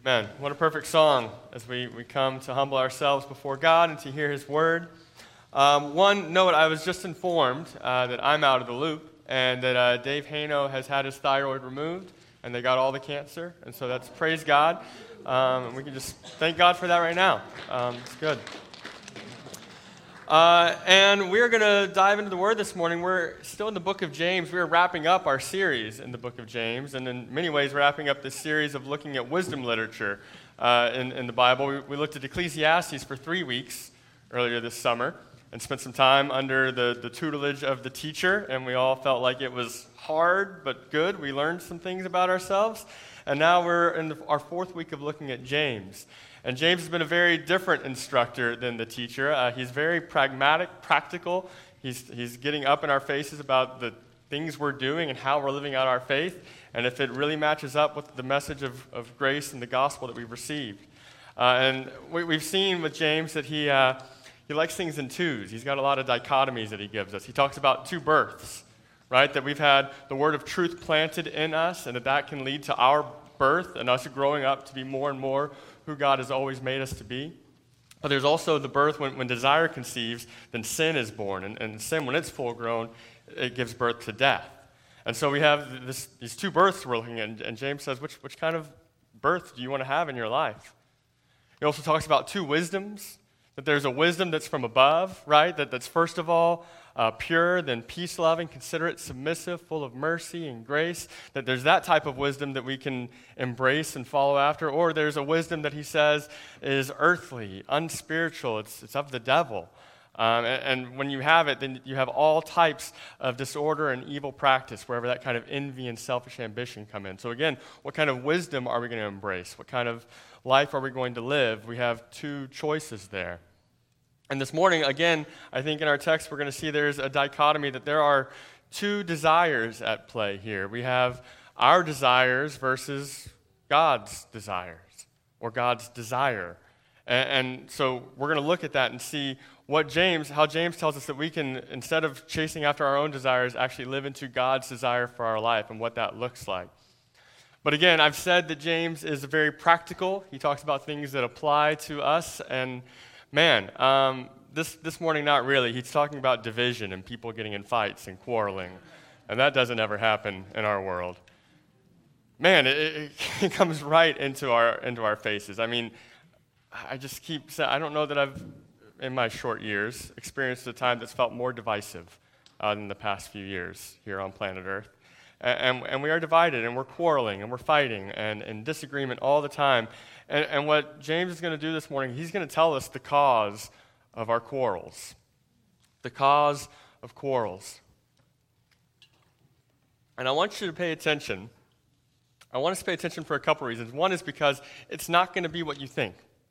Man, what a perfect song as we come to humble ourselves before God and to hear His Word. One note, I was just informed that I'm out of the loop and that Dave Haino has had his thyroid removed and they got all the cancer. And so that's praise God. And we can just thank God for that right now. It's good. And we're going to dive into the Word this morning. We're still in the book of James. We're wrapping up our series in the book of James, and in many ways wrapping up this series of looking at wisdom literature in the Bible. We looked at Ecclesiastes for 3 weeks earlier this summer and spent some time under the tutelage of the teacher, and we all felt like it was hard but good. We learned some things about ourselves, and now we're in our 4th week of looking at James. And James has been a very different instructor than the teacher. He's very pragmatic, practical. He's getting up in our faces about the things we're doing and how we're living out our faith, and if it really matches up with the message of grace and the gospel that we've received. And we've seen with James that he likes things in twos. He's got a lot of dichotomies that he gives us. He talks about 2 births, right? That we've had the word of truth planted in us, and that can lead to our birth and us growing up to be more and more who God has always made us to be. But there's also the birth when desire conceives, then sin is born. And sin, when it's full grown, it gives birth to death. And so we have these 2 births we're looking at, and James says, which kind of birth do you want to have in your life? He also talks about 2 wisdoms, that there's a wisdom that's from above, right? That's first of all pure, then peace-loving, considerate, submissive, full of mercy and grace, that there's that type of wisdom that we can embrace and follow after, or there's a wisdom that he says is earthly, unspiritual, it's of the devil. And when you have it, then you have all types of disorder and evil practice, wherever that kind of envy and selfish ambition come in. So again, what kind of wisdom are we going to embrace? What kind of life are we going to live? We have 2 choices there. And this morning, again, I think in our text we're going to see there's a dichotomy, that there are 2 desires at play here. We have our desires versus God's desires, or God's desire. And so we're going to look at that and see how James tells us that we can, instead of chasing after our own desires, actually live into God's desire for our life and what that looks like. But again, I've said that James is very practical. He talks about things that apply to us, and man, this morning, not really. He's talking about division and people getting in fights and quarreling, and that doesn't ever happen in our world. Man, it comes right into our faces. I mean, I just keep saying, I don't know that I've, in my short years, experienced a time that's felt more divisive than the past few years here on planet Earth. And we are divided, and we're quarreling, and we're fighting, and in disagreement all the time. And what James is going to do this morning, he's going to tell us the cause of our quarrels. The cause of quarrels. And I want you to pay attention. I want us to pay attention for a couple reasons. One is because it's not going to be what you think.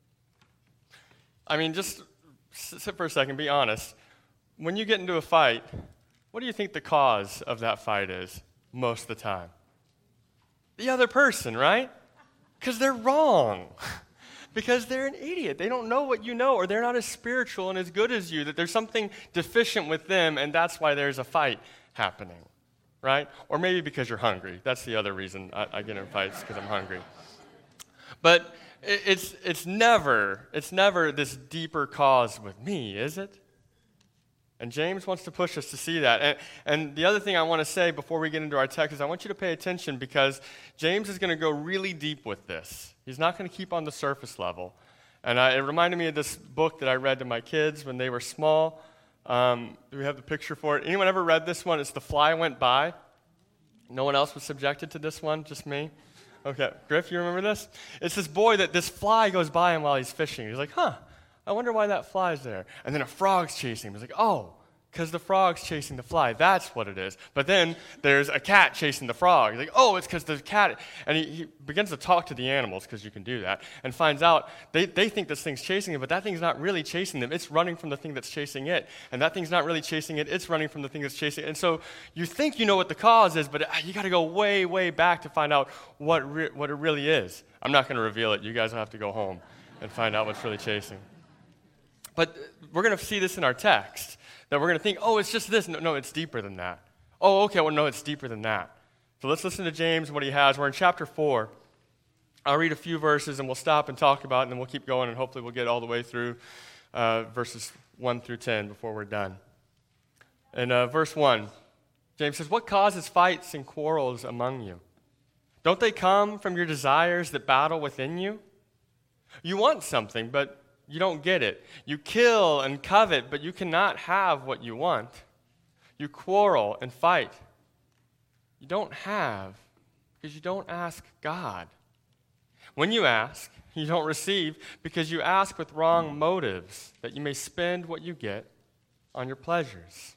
I mean, just sit for a second, be honest. When you get into a fight, what do you think the cause of that fight is most of the time? The other person, right? Because they're wrong. Because they're an idiot. They don't know what you know, or they're not as spiritual and as good as you, that there's something deficient with them, and that's why there's a fight happening, right? Or maybe because you're hungry. That's the other reason I get in fights, because I'm hungry. But it's never this deeper cause with me, is it? And James wants to push us to see that. And the other thing I want to say before we get into our text is I want you to pay attention, because James is going to go really deep with this. He's not going to keep on the surface level. And it reminded me of this book that I read to my kids when they were small. Do we have the picture for it? Anyone ever read this one? It's The Fly Went By. No one else was subjected to this one, just me? Okay, Griff, you remember this? It's this boy that this fly goes by him while he's fishing. He's like, I wonder why that fly's there. And then a frog's chasing him. He's like, oh, because the frog's chasing the fly. That's what it is. But then there's a cat chasing the frog. He's like, oh, it's because the cat. And he begins to talk to the animals, because you can do that, and finds out they think this thing's chasing them, but that thing's not really chasing them. It's running from the thing that's chasing it. And that thing's not really chasing it. It's running from the thing that's chasing it. And so you think you know what the cause is, but you got to go way, way back to find out what it really is. I'm not going to reveal it. You guys will have to go home and find out what's really chasing. But we're going to see this in our text, that we're going to think, oh, it's just this. No, it's deeper than that. Oh, okay, well, no, it's deeper than that. So let's listen to James, what he has. We're in chapter 4. I'll read a few verses and we'll stop and talk about it, and then we'll keep going, and hopefully we'll get all the way through verses 1 through 10 before we're done. In verse 1, James says, "What causes fights and quarrels among you? Don't they come from your desires that battle within you? You want something, but you don't get it. You kill and covet, but you cannot have what you want. You quarrel and fight. You don't have because you don't ask God. When you ask, you don't receive because you ask with wrong motives, that you may spend what you get on your pleasures."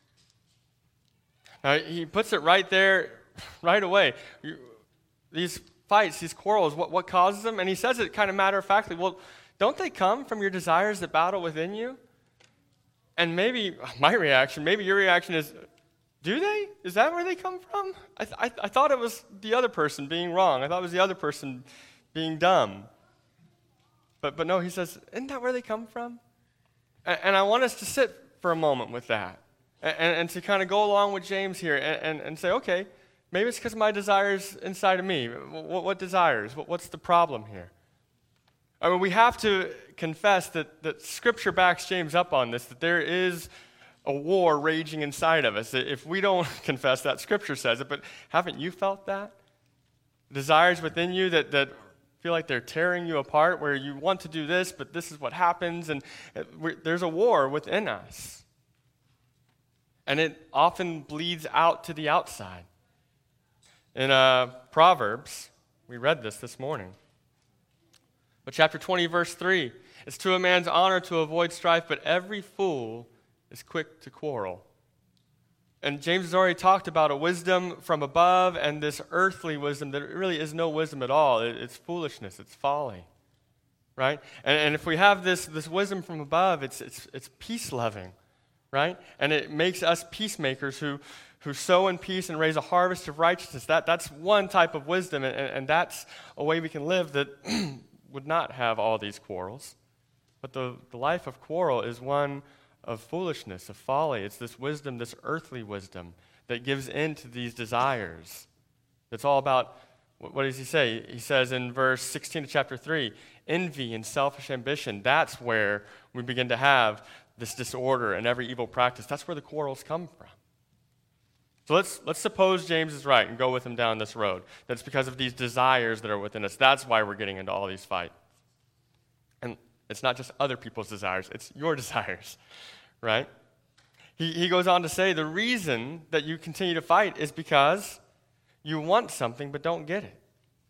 Now, he puts it right there, right away. These fights, these quarrels, what causes them? And he says it kind of matter-of-factly. Well, don't they come from your desires that battle within you? And maybe my reaction, maybe your reaction is, do they? Is that where they come from? I thought it was the other person being wrong. I thought it was the other person being dumb. But no, he says, isn't that where they come from? And I want us to sit for a moment with that. And to kind of go along with James here and say, okay, maybe it's because of my desires inside of me. What desires? What's the problem here? I mean, we have to confess that Scripture backs James up on this, that there is a war raging inside of us. If we don't confess that, Scripture says it, but haven't you felt that? Desires within you that feel like they're tearing you apart, where you want to do this, but this is what happens, and there's a war within us. And it often bleeds out to the outside. In Proverbs, we read this morning. But chapter 20, verse 3, "It's to a man's honor to avoid strife, but every fool is quick to quarrel." And James has already talked about a wisdom from above and this earthly wisdom that really is no wisdom at all. It's foolishness. It's folly. Right? And if we have this wisdom from above, it's peace-loving. Right? And it makes us peacemakers who sow in peace and raise a harvest of righteousness. That's one type of wisdom, and that's a way we can live that would not have all these quarrels. But the life of quarrel is one of foolishness, of folly. It's this wisdom, this earthly wisdom, that gives in to these desires. It's all about, what does he say? He says in verse 16 of chapter 3, envy and selfish ambition. That's where we begin to have this disorder and every evil practice. That's where the quarrels come from. So let's suppose James is right and go with him down this road. That's because of these desires that are within us. That's why we're getting into all these fights. And it's not just other people's desires, it's your desires, right? He goes on to say the reason that you continue to fight is because you want something but don't get it.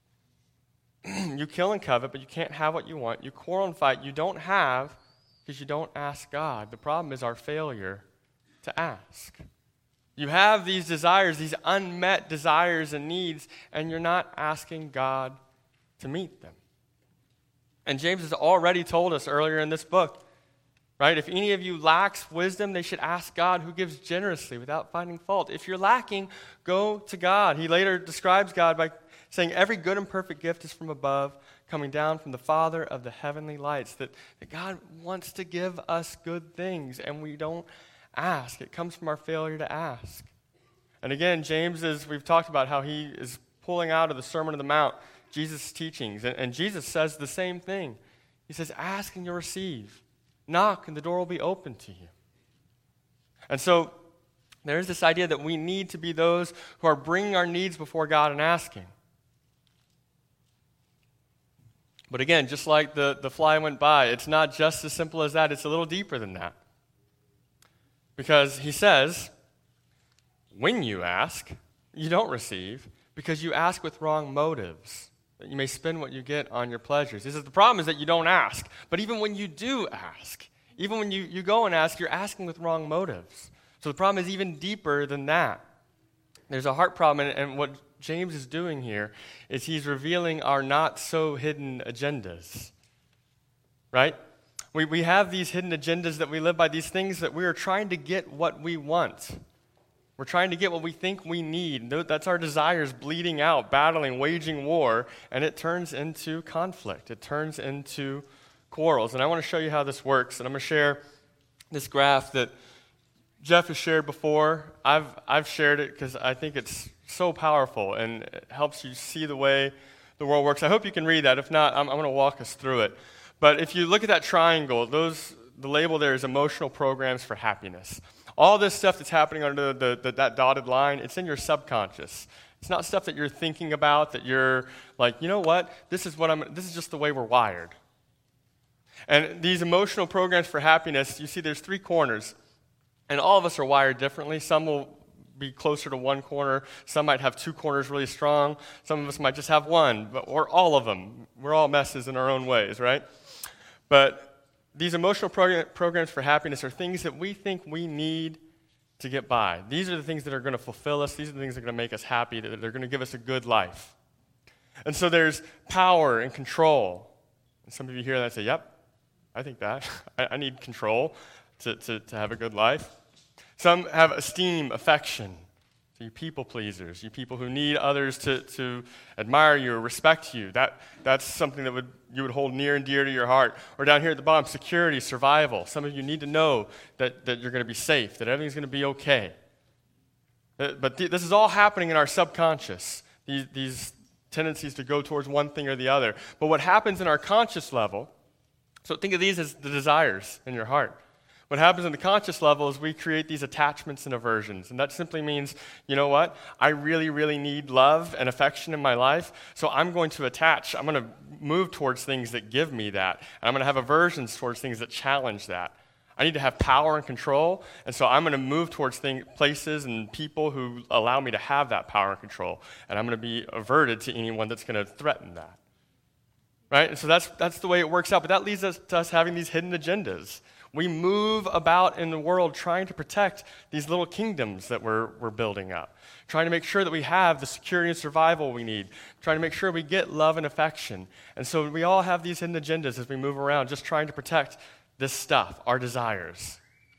You kill and covet, but you can't have what you want. You quarrel and fight. You don't have because you don't ask God. The problem is our failure to ask. You have these desires, these unmet desires and needs, and you're not asking God to meet them. And James has already told us earlier in this book, right? If any of you lacks wisdom, they should ask God, who gives generously without finding fault. If you're lacking, go to God. He later describes God by saying, every good and perfect gift is from above, coming down from the Father of the heavenly lights. That God wants to give us good things, and we don't ask. It comes from our failure to ask. And again, James we've talked about how he is pulling out of the Sermon on the Mount Jesus' teachings. And Jesus says the same thing. He says, ask and you'll receive. Knock and the door will be open to you. And so there's this idea that we need to be those who are bringing our needs before God and asking. But again, just like the fly went by, it's not just as simple as that. It's a little deeper than that. Because he says, when you ask, you don't receive, because you ask with wrong motives, that you may spend what you get on your pleasures. He says the problem is that you don't ask. But even when you do ask, even when you go and ask, you're asking with wrong motives. So the problem is even deeper than that. There's a heart problem, and what James is doing here is he's revealing our not-so-hidden agendas, right? We have these hidden agendas that we live by, these things that we are trying to get what we want. We're trying to get what we think we need. That's our desires bleeding out, battling, waging war, and it turns into conflict. It turns into quarrels. And I want to show you how this works, and I'm going to share this graph that Jeff has shared before. I've shared it because I think it's so powerful, and it helps you see the way the world works. I hope you can read that. If not, I'm going to walk us through it. But if you look at that triangle, the label there is emotional programs for happiness. All this stuff that's happening under that dotted line, it's in your subconscious. It's not stuff that you're thinking about, that you're like, you know what, this is just the way we're wired. And these emotional programs for happiness, you see there's 3 corners. And all of us are wired differently. Some will be closer to one corner. Some might have 2 corners really strong. Some of us might just have one, or all of them. We're all messes in our own ways, right? But these emotional programs for happiness are things that we think we need to get by. These are the things that are going to fulfill us. These are the things that are going to make us happy, that they're going to give us a good life. And so there's power and control. And some of you hear that and say, yep, I think that. I need control to have a good life. Some have esteem, affection. So you people pleasers, you people who need others to admire you or respect you. That's something that you would hold near and dear to your heart. Or down here at the bottom, security, survival. Some of you need to know that you're going to be safe, that everything's going to be okay. But this is all happening in our subconscious, these tendencies to go towards one thing or the other. But what happens in our conscious level, so think of these as the desires in your heart. What happens in the conscious level is we create these attachments and aversions. And that simply means, you know what? I really, really need love and affection in my life, so I'm going to attach. I'm going to move towards things that give me that. And I'm going to have aversions towards things that challenge that. I need to have power and control, and so I'm going to move towards places and people who allow me to have that power and control. And I'm going to be averted to anyone that's going to threaten that. Right? And so that's the way it works out. But that leads to us having these hidden agendas. We move about in the world trying to protect these little kingdoms that we're building up, trying to make sure that we have the security and survival we need, trying to make sure we get love and affection. And so we all have these hidden agendas as we move around, just trying to protect this stuff, our desires.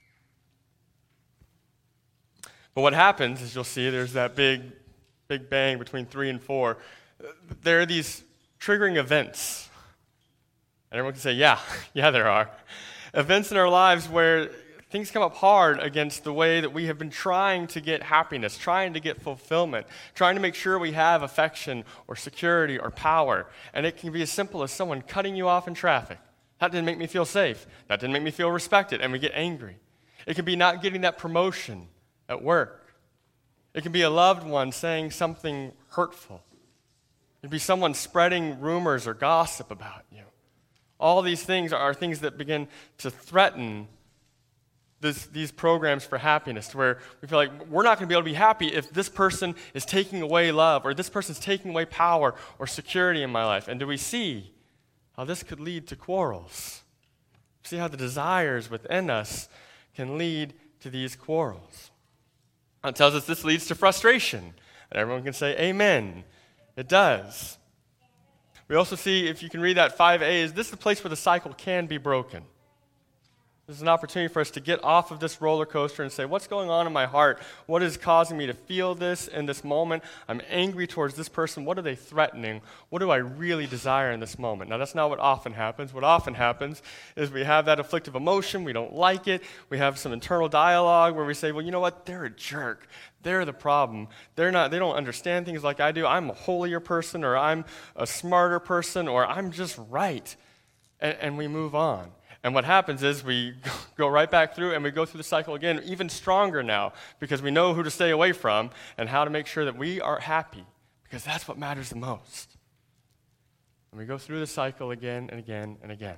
But what happens is you'll see there's that big bang between 3 and 4. There are these triggering events. And everyone can say, yeah, there are. Events in our lives where things come up hard against the way that we have been trying to get happiness, trying to get fulfillment, trying to make sure we have affection or security or power. And it can be as simple as someone cutting you off in traffic. That didn't make me feel safe. That didn't make me feel respected. And we get angry. It can be not getting that promotion at work. It can be a loved one saying something hurtful. It can be someone spreading rumors or gossip about you. All these things are things that begin to threaten these programs for happiness, to where we feel like we're not going to be able to be happy if this person is taking away love, or this person's taking away power or security in my life. And do we see how this could lead to quarrels? See how the desires within us can lead to these quarrels. It tells us this leads to frustration. And everyone can say, amen. It does. We also see, if you can read that 5a, is this the place where the cycle can be broken? This is an opportunity for us to get off of this roller coaster and say, what's going on in my heart? What is causing me to feel this in this moment? I'm angry towards this person. What are they threatening? What do I really desire in this moment? Now, that's not what often happens. What often happens is we have that afflictive emotion. We don't like it. We have some internal dialogue where we say, well, you know what? They're a jerk. They're the problem. They don't understand things like I do. I'm a holier person, or I'm a smarter person, or I'm just right. And we move on. And what happens is we go right back through, and we go through the cycle again, even stronger now, because we know who to stay away from and how to make sure that we are happy, because that's what matters the most. And we go through the cycle again and again and again.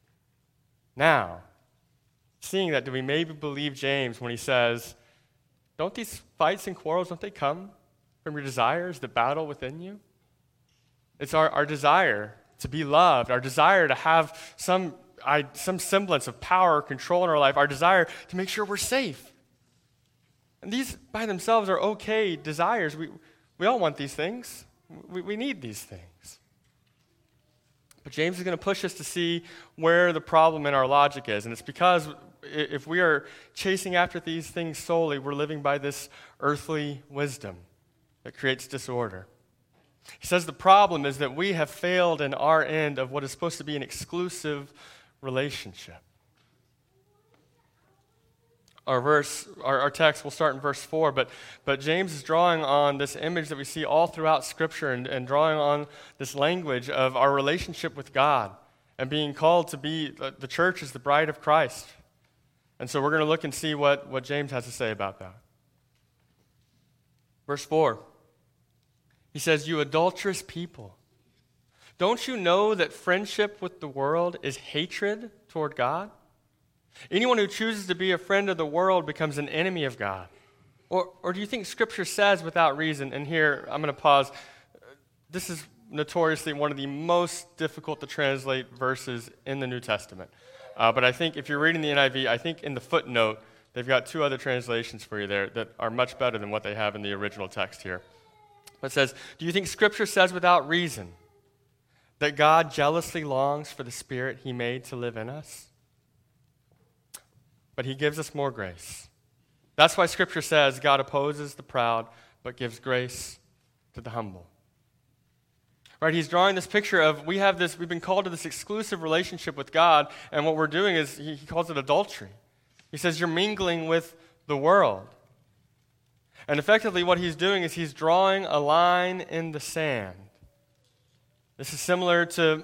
Now, seeing that, do we maybe believe James when he says, don't these fights and quarrels, don't they come from your desires that battle within you? It's our desire to be loved, our desire to have some semblance of power or control in our life, our desire to make sure we're safe. And these by themselves are okay desires. We all want these things. We need these things. But James is going to push us to see where the problem in our logic is. And it's because if we are chasing after these things solely, we're living by this earthly wisdom that creates disorder. He says the problem is that we have failed in our end of what is supposed to be an exclusive relationship. our text will start in verse 4, but James is drawing on this image that we see all throughout Scripture and drawing on this language of our relationship with God and being called to be, the church is the bride of Christ. And so we're going to look and see what James has to say about that. Verse 4, he says, "You adulterous people, don't you know that friendship with the world is hatred toward God? Anyone who chooses to be a friend of the world becomes an enemy of God. Or do you think Scripture says without reason?" And here, I'm going to pause. This is notoriously one of the most difficult to translate verses in the New Testament. But I think if you're reading the NIV, I think in the footnote, they've got two other translations for you there that are much better than what they have in the original text here. It says, "Do you think Scripture says without reason that God jealously longs for the Spirit He made to live in us? But He gives us more grace. That's why Scripture says God opposes the proud, but gives grace to the humble." Right? He's drawing this picture of we've been called to this exclusive relationship with God, and what we're doing is, he calls it adultery. He says you're mingling with the world. And effectively what he's doing is he's drawing a line in the sand. This is similar to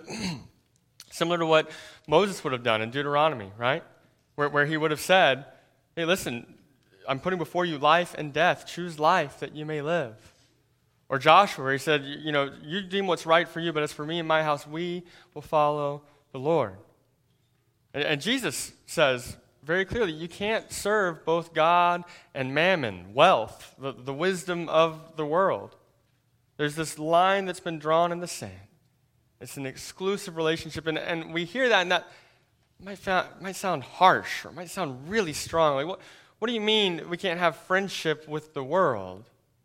what Moses would have done in Deuteronomy, right? Where he would have said, "Hey, listen, I'm putting before you life and death. Choose life that you may live." Or Joshua, where he said, "You deem what's right for you, but as for me and my house, we will follow the Lord." And Jesus says very clearly, you can't serve both God and mammon, wealth, the wisdom of the world. There's this line that's been drawn in the sand. It's an exclusive relationship, and we hear that, and that might sound harsh, or might sound really strong. Like, what do you mean we can't have friendship with the world?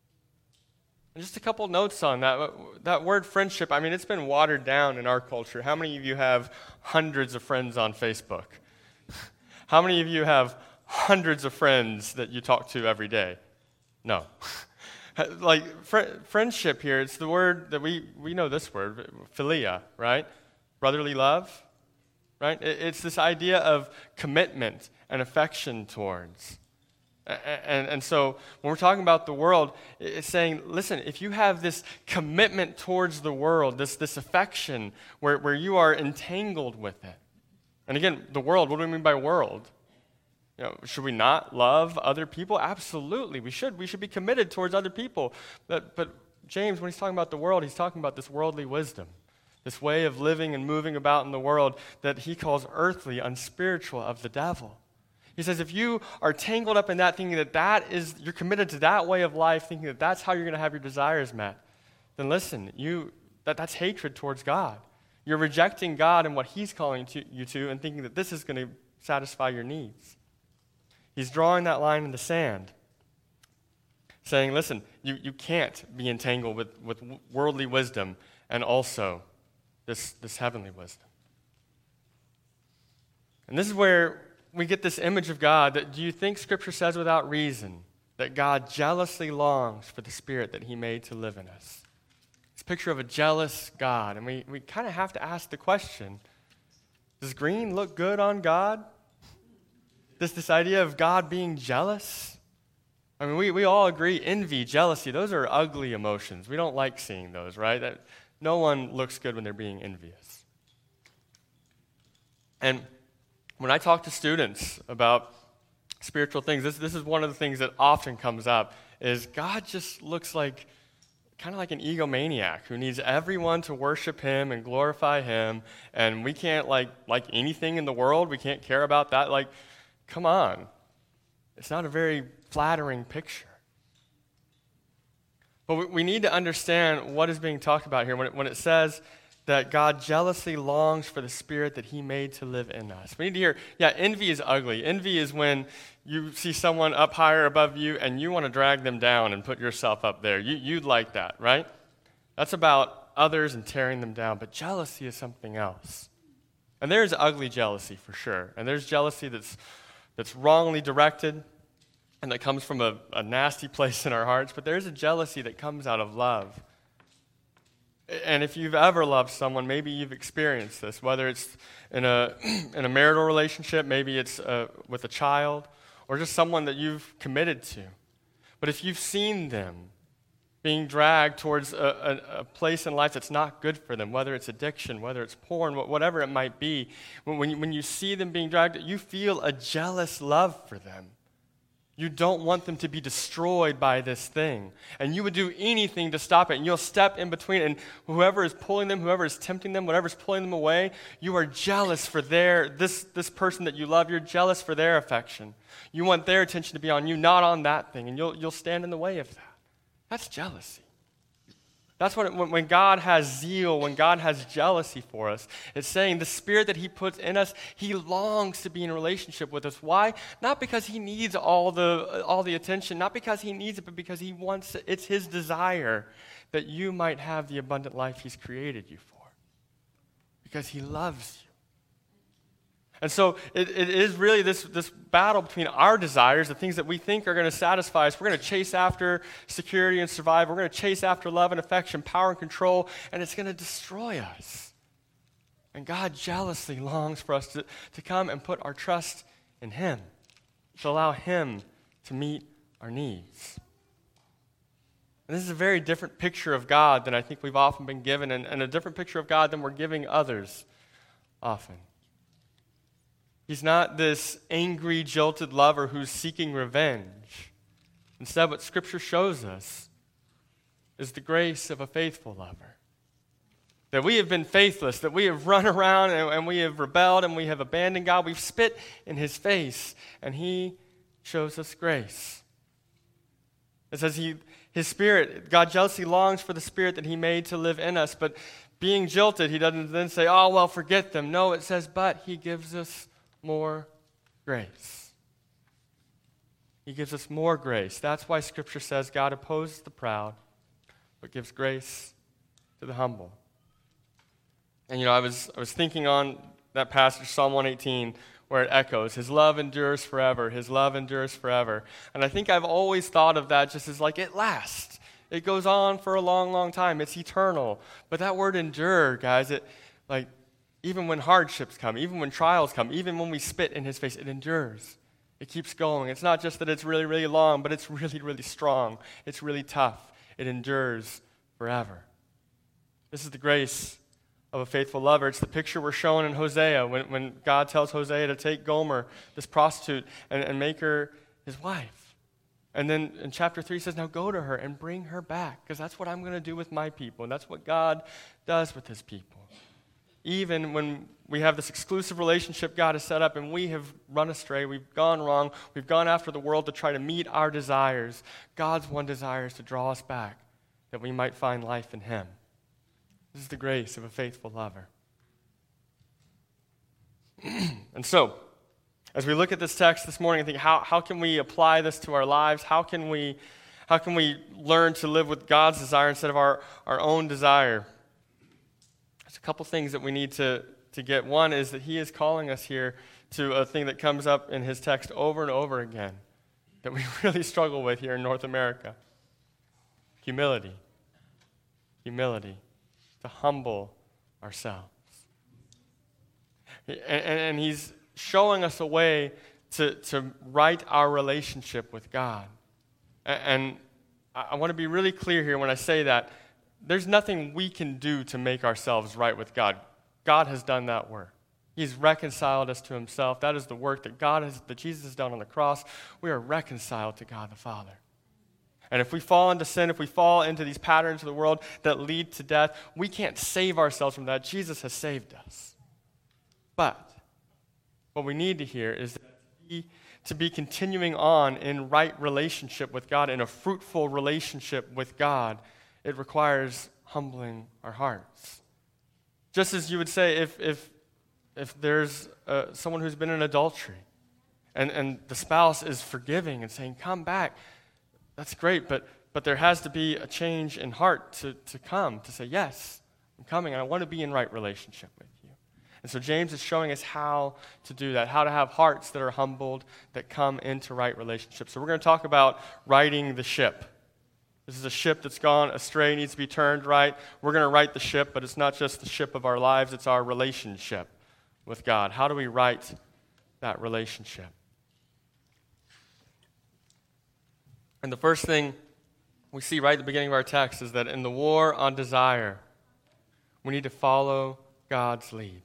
And just a couple notes on that. That word friendship, it's been watered down in our culture. How many of you have hundreds of friends on Facebook? How many of you have hundreds of friends that you talk to every day? No. Like, friendship here, it's the word that we know this word, philia, right? Brotherly love, right? It's this idea of commitment and affection towards. And so when we're talking about the world, it's saying, listen, if you have this commitment towards the world, this affection where you are entangled with it. And again, the world, what do we mean by world? Should we not love other people? Absolutely, we should. We should be committed towards other people. But James, when he's talking about the world, he's talking about this worldly wisdom, this way of living and moving about in the world that he calls earthly, unspiritual, of the devil. He says if you are tangled up in that, thinking you're committed to that way of life, thinking that that's how you're going to have your desires met, then listen, that's hatred towards God. You're rejecting God and what He's calling you to and thinking that this is going to satisfy your needs. He's drawing that line in the sand, saying, listen, you can't be entangled with worldly wisdom and also this heavenly wisdom. And this is where we get this image of God that, do you think Scripture says without reason that God jealously longs for the Spirit that He made to live in us? It's a picture of a jealous God. And we kind of have to ask the question, does green look good on God? This idea of God being jealous? We all agree, envy, jealousy, those are ugly emotions. We don't like seeing those, right? No one looks good when they're being envious. And when I talk to students about spiritual things, this is one of the things that often comes up, is God just looks like kind of like an egomaniac who needs everyone to worship Him and glorify Him, and we can't like anything in the world, we can't care about that. Like, come on. It's not a very flattering picture. But we need to understand what is being talked about here when it says that God jealously longs for the Spirit that He made to live in us. We need to hear, envy is ugly. Envy is when you see someone up higher above you and you want to drag them down and put yourself up there. You'd like that, right? That's about others and tearing them down. But jealousy is something else. And there's ugly jealousy for sure. And there's jealousy that's wrongly directed and that comes from a nasty place in our hearts. But there's a jealousy that comes out of love. And if you've ever loved someone, maybe you've experienced this, whether it's in a marital relationship, maybe it's with a child, or just someone that you've committed to. But if you've seen them being dragged towards a place in life that's not good for them, whether it's addiction, whether it's porn, whatever it might be, when you see them being dragged, you feel a jealous love for them. You don't want them to be destroyed by this thing. And you would do anything to stop it. And you'll step in between. And whoever is pulling them, whoever is tempting them, whatever's pulling them away, you are jealous for this person that you love. You're jealous for their affection. You want their attention to be on you, not on that thing. And you'll stand in the way of that. That's jealousy. That's when God has zeal, when God has jealousy for us. It's saying the spirit that he puts in us, he longs to be in a relationship with us. Why? Not because he needs all the attention, not because he needs it, but because he wants it. It's his desire that you might have the abundant life he's created you for. Because he loves you. And so it is really this battle between our desires, the things that we think are going to satisfy us. We're going to chase after security and survival. We're going to chase after love and affection, power and control, and it's going to destroy us. And God jealously longs for us to come and put our trust in him, to allow him to meet our needs. And this is a very different picture of God than I think we've often been given, and a different picture of God than we're giving others often. He's not this angry, jilted lover who's seeking revenge. Instead, what Scripture shows us is the grace of a faithful lover. That we have been faithless, that we have run around and we have rebelled and we have abandoned God. We've spit in his face, and he shows us grace. It says his spirit, God jealously longs for the spirit that he made to live in us. But being jilted, he doesn't then say, oh, well, forget them. No, it says, but he gives us more grace. He gives us more grace. That's why Scripture says God opposes the proud, but gives grace to the humble. And I was thinking on that passage, Psalm 118, where it echoes, his love endures forever, his love endures forever. And I think I've always thought of that just as like it lasts. It goes on for a long, long time. It's eternal. But that word endure, guys, even when hardships come, even when trials come, even when we spit in his face, it endures. It keeps going. It's not just that it's really, really long, but it's really, really strong. It's really tough. It endures forever. This is the grace of a faithful lover. It's the picture we're shown in Hosea when God tells Hosea to take Gomer, this prostitute, and make her his wife. And then in chapter 3 he says, now go to her and bring her back, because that's what I'm going to do with my people. And that's what God does with his people. Even when we have this exclusive relationship God has set up and we have run astray, we've gone wrong, we've gone after the world to try to meet our desires, God's one desire is to draw us back, that we might find life in him. This is the grace of a faithful lover. And so, as we look at this text this morning and think, how can we apply this to our lives? How can we learn to live with God's desire instead of our own desire? There's a couple things that we need to get. One is that he is calling us here to a thing that comes up in his text over and over again that we really struggle with here in North America. Humility. Humility. To humble ourselves. And he's showing us a way to right our relationship with God. And I want to be really clear here when I say that. There's nothing we can do to make ourselves right with God. God has done that work. He's reconciled us to himself. That is the work that Jesus has done on the cross. We are reconciled to God the Father. And if we fall into sin, if we fall into these patterns of the world that lead to death, we can't save ourselves from that. Jesus has saved us. But what we need to hear is that to be continuing on in right relationship with God, in a fruitful relationship with God, it requires humbling our hearts. Just as you would say if there's someone who's been in adultery and the spouse is forgiving and saying, come back, that's great, but there has to be a change in heart to come, to say, yes, I'm coming, and I want to be in right relationship with you. And so James is showing us how to do that, how to have hearts that are humbled, that come into right relationship. So we're going to talk about righting the ship. This is a ship that's gone astray, needs to be turned right. We're going to right the ship, but it's not just the ship of our lives, it's our relationship with God. How do we right that relationship? And the first thing we see right at the beginning of our text is that in the war on desire, we need to follow God's lead.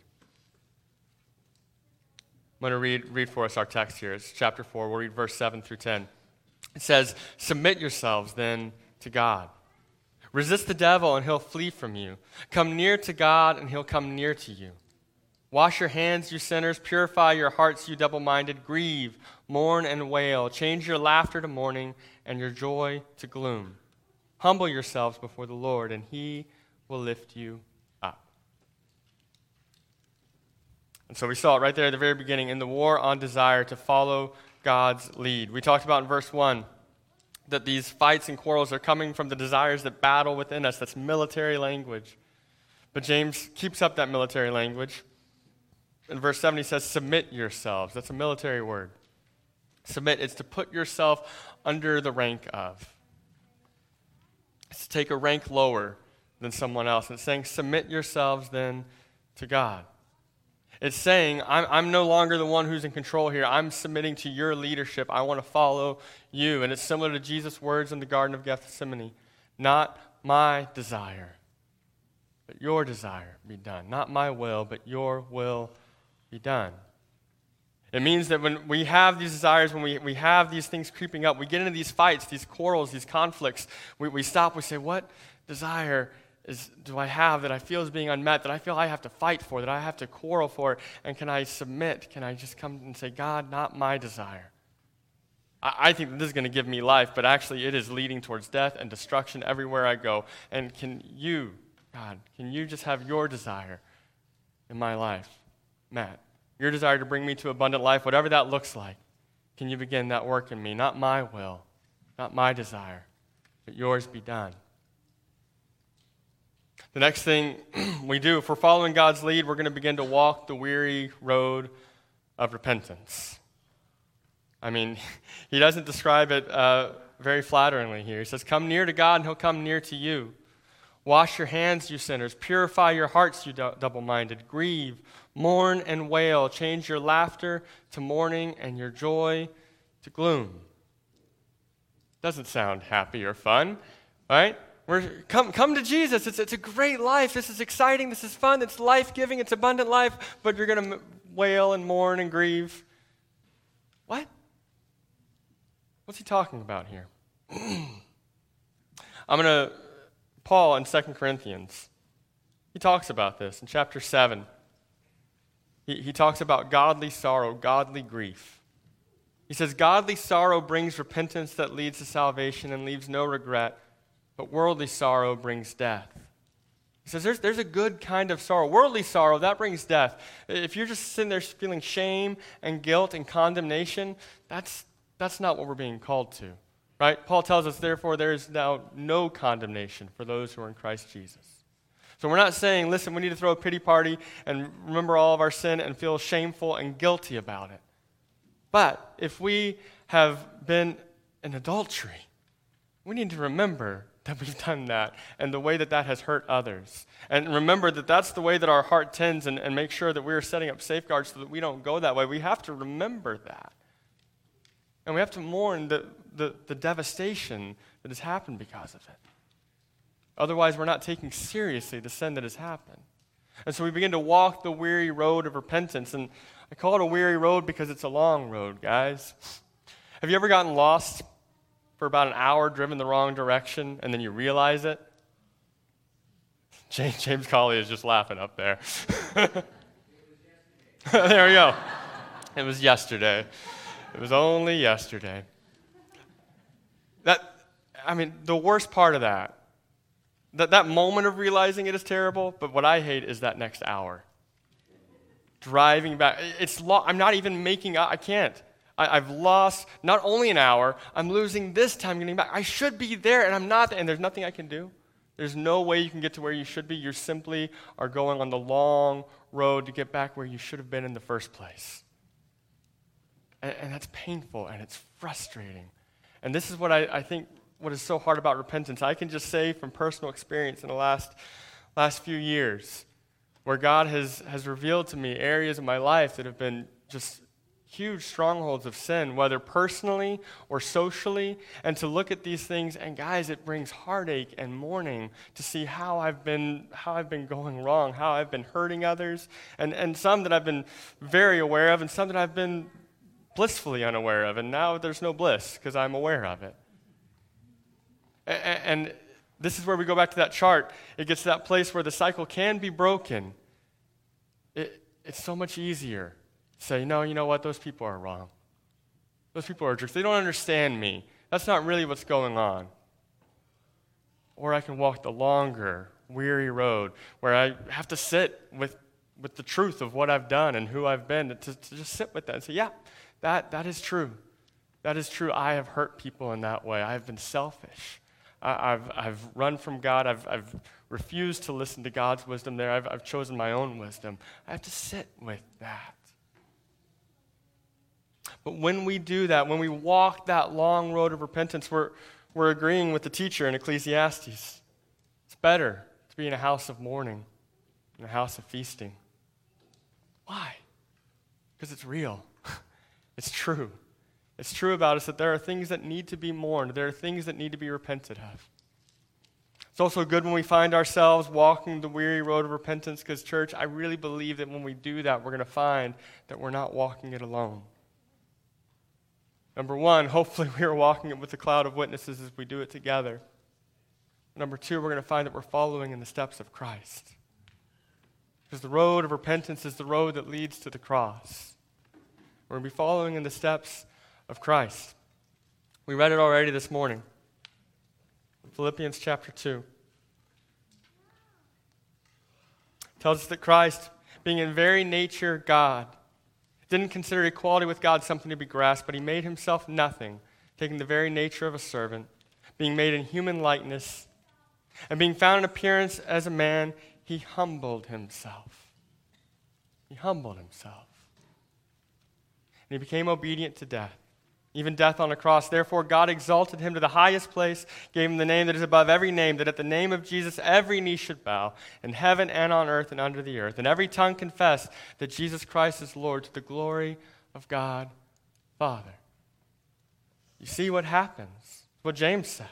I'm going to read for us our text here. It's chapter 4. We'll read verse 7 through 10. It says, "Submit yourselves then to God. Resist the devil and he'll flee from you. Come near to God and he'll come near to you. Wash your hands, you sinners. Purify your hearts, you double-minded. Grieve, mourn, and wail. Change your laughter to mourning and your joy to gloom. Humble yourselves before the Lord, and he will lift you up." And so we saw it right there at the very beginning in the war on desire to follow God's lead. We talked about in verse 1 that these fights and quarrels are coming from the desires that battle within us. That's military language. But James keeps up that military language. In verse 7, he says, "Submit yourselves." That's a military word. Submit is to put yourself under the rank of. It's to take a rank lower than someone else. And it's saying, submit yourselves then to God. It's saying, I'm no longer the one who's in control here. I'm submitting to your leadership. I want to follow you. And it's similar to Jesus' words in the Garden of Gethsemane. Not my desire, but your desire be done. Not my will, but your will be done. It means that when we have these desires, when we have these things creeping up, we get into these fights, these quarrels, these conflicts, we stop, we say, what desire do I have that I feel is being unmet, that I feel I have to fight for, that I have to quarrel for, and can I submit? Can I just come and say, God, not my desire? I think that this is going to give me life, but actually it is leading towards death and destruction everywhere I go. And can you, God, can you just have your desire in my life met? Your desire to bring me to abundant life, whatever that looks like, can you begin that work in me? Not my will, not my desire, but yours be done. The next thing we do, if we're following God's lead, we're going to begin to walk the weary road of repentance. I mean, he doesn't describe it very flatteringly here. He says, come near to God and he'll come near to you. Wash your hands, you sinners. Purify your hearts, you double-minded. Grieve, mourn, and wail. Change your laughter to mourning and your joy to gloom. Doesn't sound happy or fun, right? Come to Jesus. It's a great life. This is exciting. This is fun. It's life-giving. It's abundant life. But you're going to wail and mourn and grieve. What? What's he talking about here? Paul in 2 Corinthians, he talks about this in chapter 7. He talks about godly sorrow, godly grief. He says, godly sorrow brings repentance that leads to salvation and leaves no regret, but worldly sorrow brings death. He says there's a good kind of sorrow. Worldly sorrow, that brings death. If you're just sitting there feeling shame and guilt and condemnation, that's not what we're being called to. Right? Paul tells us, therefore, there is now no condemnation for those who are in Christ Jesus. So we're not saying, listen, we need to throw a pity party and remember all of our sin and feel shameful and guilty about it. But if we have been in adultery, we need to remember that we've done that and the way that that has hurt others. And remember that that's the way that our heart tends and make sure that we're setting up safeguards so that we don't go that way. We have to remember that. And we have to mourn the devastation that has happened because of it. Otherwise, we're not taking seriously the sin that has happened. And so we begin to walk the weary road of repentance. And I call it a weary road because it's a long road, guys. Have you ever gotten lost for about an hour, driven the wrong direction, and then you realize it? James Colley is just laughing up there. There we go. It was yesterday. It was only yesterday. The worst part of that moment of realizing it is terrible, but what I hate is that next hour. Driving back. I'm not even making up. I can't. I've lost not only an hour, I'm losing this time getting back. I should be there, and I'm not, and there's nothing I can do. There's no way you can get to where you should be. You simply are going on the long road to get back where you should have been in the first place. And that's painful, and it's frustrating. And this is what I think what is so hard about repentance. I can just say from personal experience in the last few years where God has revealed to me areas of my life that have been just huge strongholds of sin, whether personally or socially, and to look at these things, and guys, it brings heartache and mourning to see how I've been going wrong, how I've been hurting others, and some that I've been very aware of, and some that I've been blissfully unaware of, and now there's no bliss because I'm aware of it. And this is where we go back to that chart. It gets to that place where the cycle can be broken. It's so much easier to say, no, you know what, those people are wrong. Those people are jerks. They don't understand me. That's not really what's going on. Or I can walk the longer, weary road where I have to sit with the truth of what I've done and who I've been, to just sit with that and say, yeah, that is true. That is true. I have hurt people in that way. I have been selfish. I've run from God. I've refused to listen to God's wisdom there. I've chosen my own wisdom. I have to sit with that. But when we do that, when we walk that long road of repentance, we're agreeing with the teacher in Ecclesiastes. It's better to be in a house of mourning than a house of feasting. Why? Because it's real. It's true. It's true about us that there are things that need to be mourned. There are things that need to be repented of. It's also good when we find ourselves walking the weary road of repentance, because, church, I really believe that when we do that, we're going to find that we're not walking it alone. Number one, hopefully we are walking it with a cloud of witnesses as we do it together. Number two, we're going to find that we're following in the steps of Christ. Because the road of repentance is the road that leads to the cross. We're going to be following in the steps of Christ. We read it already this morning. Philippians chapter 2. It tells us that Christ, being in very nature God, didn't consider equality with God something to be grasped, but he made himself nothing, taking the very nature of a servant, being made in human likeness, and being found in appearance as a man, he humbled himself. He humbled himself. And he became obedient to death, even death on a cross. Therefore, God exalted him to the highest place, gave him the name that is above every name, that at the name of Jesus every knee should bow, in heaven and on earth and under the earth, and every tongue confess that Jesus Christ is Lord, to the glory of God Father. You see what happens? What James said.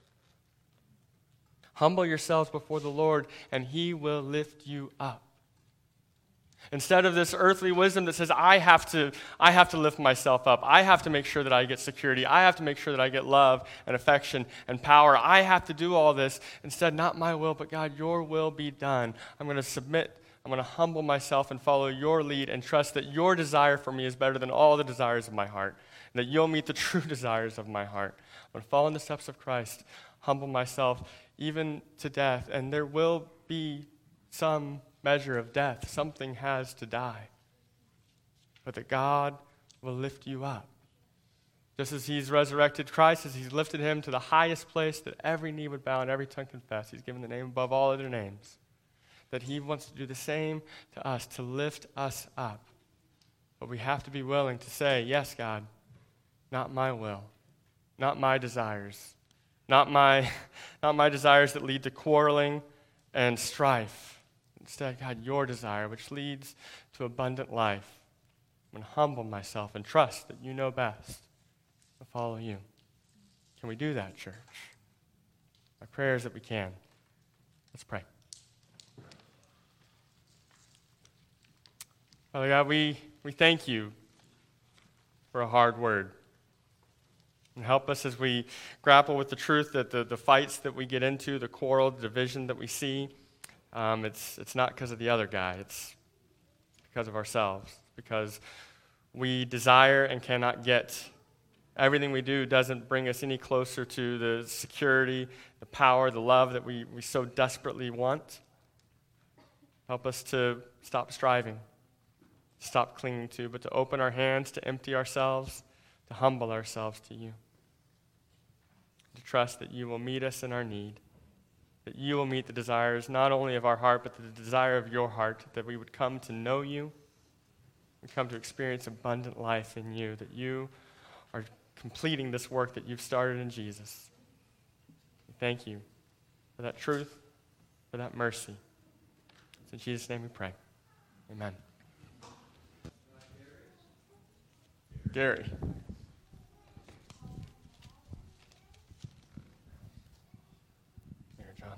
Humble yourselves before the Lord, and he will lift you up. Instead of this earthly wisdom that says, I have to lift myself up. I have to make sure that I get security. I have to make sure that I get love and affection and power. I have to do all this. Instead, not my will, but God, your will be done. I'm going to submit. I'm going to humble myself and follow your lead and trust that your desire for me is better than all the desires of my heart, and that you'll meet the true desires of my heart. I'm going to follow in the steps of Christ, humble myself even to death, and there will be some measure of death. Something has to die. But that God will lift you up. Just as he's resurrected Christ, as he's lifted him to the highest place that every knee would bow and every tongue confess. He's given the name above all other names. That he wants to do the same to us, to lift us up. But we have to be willing to say, yes, God, not my will, not my desires, not my desires that lead to quarreling and strife. Instead, God, your desire, which leads to abundant life. I'm going to humble myself and trust that you know best to follow you. Can we do that, church? My prayer is that we can. Let's pray. Father God, we thank you for a hard word. And help us as we grapple with the truth that the fights that we get into, the quarrel, the division that we see, it's not because of the other guy. It's because of ourselves. Because we desire and cannot get. Everything we do doesn't bring us any closer to the security, the power, the love that we so desperately want. Help us to stop striving, stop clinging to, but to open our hands, to empty ourselves, to humble ourselves to you. To trust that you will meet us in our need. That you will meet the desires not only of our heart, but the desire of your heart, that we would come to know you, we come to experience abundant life in you, that you are completing this work that you've started in Jesus. We thank you for that truth, for that mercy. It's in Jesus' name we pray. Amen. Gary. Here, John.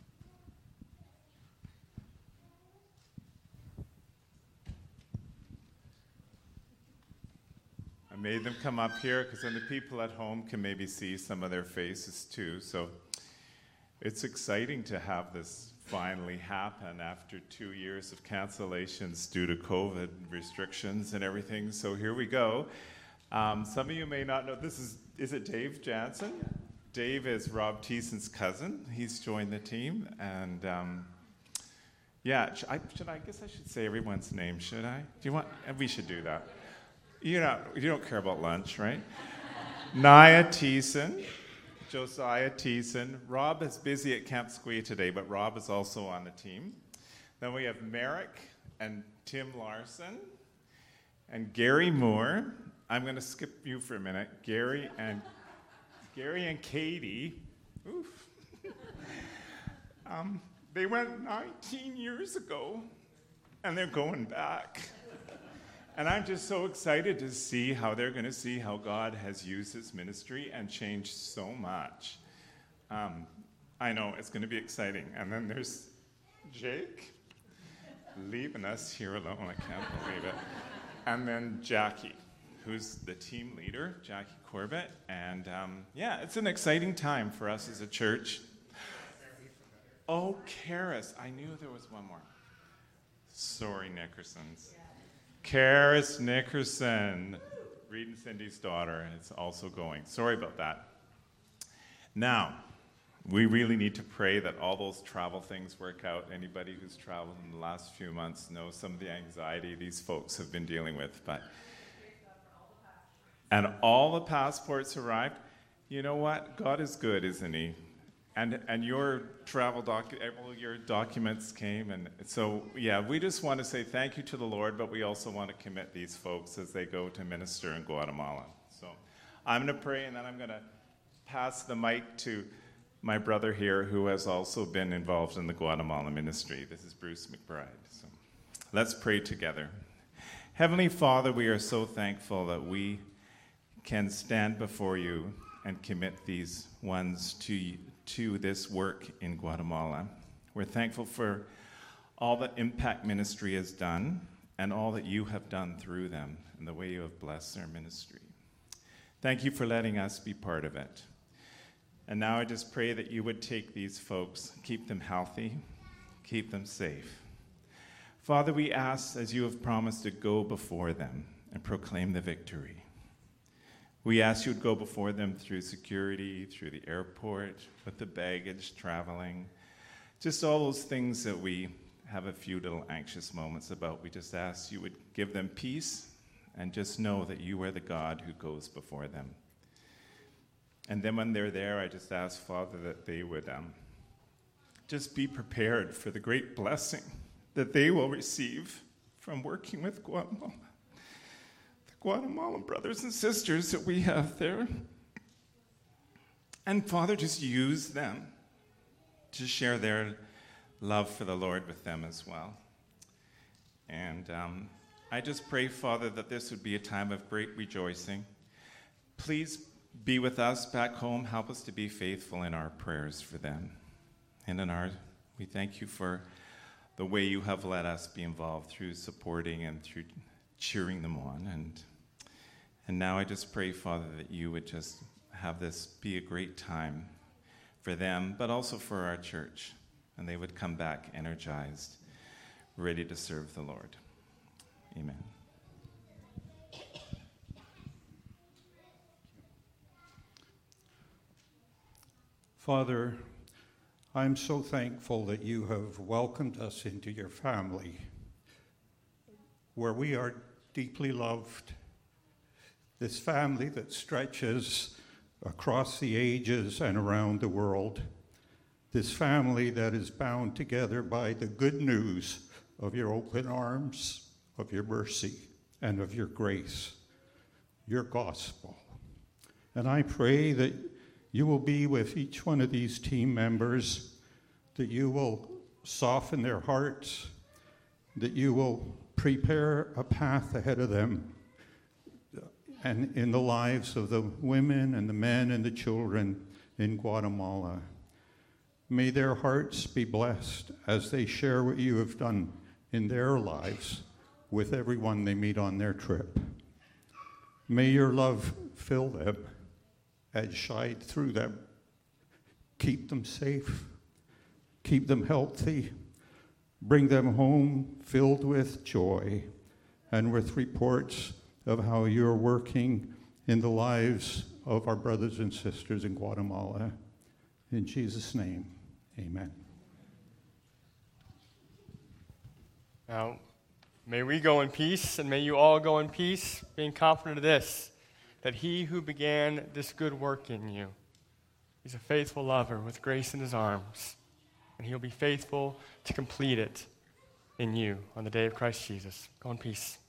I made them come up here because then the people at home can maybe see some of their faces too. So it's exciting to have this finally happen after 2 years of cancellations due to COVID restrictions and everything. So here we go. Some of you may not know, is it Dave Jansen? Dave is Rob Thiessen's cousin. He's joined the team. And I guess I should say everyone's name, should I? We should do that. You don't care about lunch, right? Nia Thiessen, Josiah Thiessen. Rob is busy at Camp Squee today, but Rob is also on the team. Then we have Merrick and Tim Larson and Gary Moore. I'm going to skip you for a minute. Gary and Katie. Oof. They went 19 years ago, and they're going back. And I'm just so excited to see how they're going to see how God has used this ministry and changed so much. I know it's going to be exciting. And then there's Jake, leaving us here alone. I can't believe it. And then Jackie, who's the team leader, Jackie Corbett. And it's an exciting time for us as a church. Oh, Karis. I knew there was one more. Sorry, Nickersons. Karis Nickerson, Reed and Cindy's daughter, is also going. Sorry about that. Now, we really need to pray that all those travel things work out. Anybody who's traveled in the last few months knows some of the anxiety these folks have been dealing with. And all the passports arrived. You know what? God is good, isn't he? And your travel your documents came, and so we just want to say thank you to the Lord, but we also want to commit these folks as they go to minister in Guatemala. So I'm going to pray, and then I'm going to pass the mic to my brother here, who has also been involved in the Guatemala ministry. This is Bruce McBride. So let's pray together. Heavenly Father, we are so thankful that we can stand before you and commit these ones to this work in Guatemala. We're thankful for all that Impact Ministry has done and all that you have done through them and the way you have blessed their ministry. Thank you for letting us be part of it. And now I just pray that you would take these folks, keep them healthy, keep them safe. Father, we ask, as you have promised, to go before them and proclaim the victory. We ask you to go before them through security, through the airport, with the baggage, traveling, just all those things that we have a few little anxious moments about. We just ask you would give them peace and just know that you are the God who goes before them. And then when they're there, I just ask, Father, that they would just be prepared for the great blessing that they will receive from working with Guatemala. Guatemalan brothers and sisters that we have there. And Father, just use them to share their love for the Lord with them as well. And I just pray, Father, that this would be a time of great rejoicing. Please be with us back home. Help us to be faithful in our prayers for them. And we thank you for the way you have let us be involved through supporting and through cheering them on. And now I just pray, Father, that you would just have this be a great time for them, but also for our church. And they would come back energized, ready to serve the Lord. Amen. Father, I'm so thankful that you have welcomed us into your family, where we are deeply loved. This family that stretches across the ages and around the world. This family that is bound together by the good news of your open arms, of your mercy, and of your grace, your gospel. And I pray that you will be with each one of these team members, that you will soften their hearts, that you will prepare a path ahead of them and in the lives of the women and the men and the children in Guatemala. May their hearts be blessed as they share what you have done in their lives with everyone they meet on their trip. May your love fill them and shine through them. Keep them safe, keep them healthy, bring them home filled with joy and with reports of how you're working in the lives of our brothers and sisters in Guatemala. In Jesus' name, amen. Now, may we go in peace, and may you all go in peace, being confident of this, that he who began this good work in you, he's a faithful lover with grace in his arms, and he'll be faithful to complete it in you on the day of Christ Jesus. Go in peace.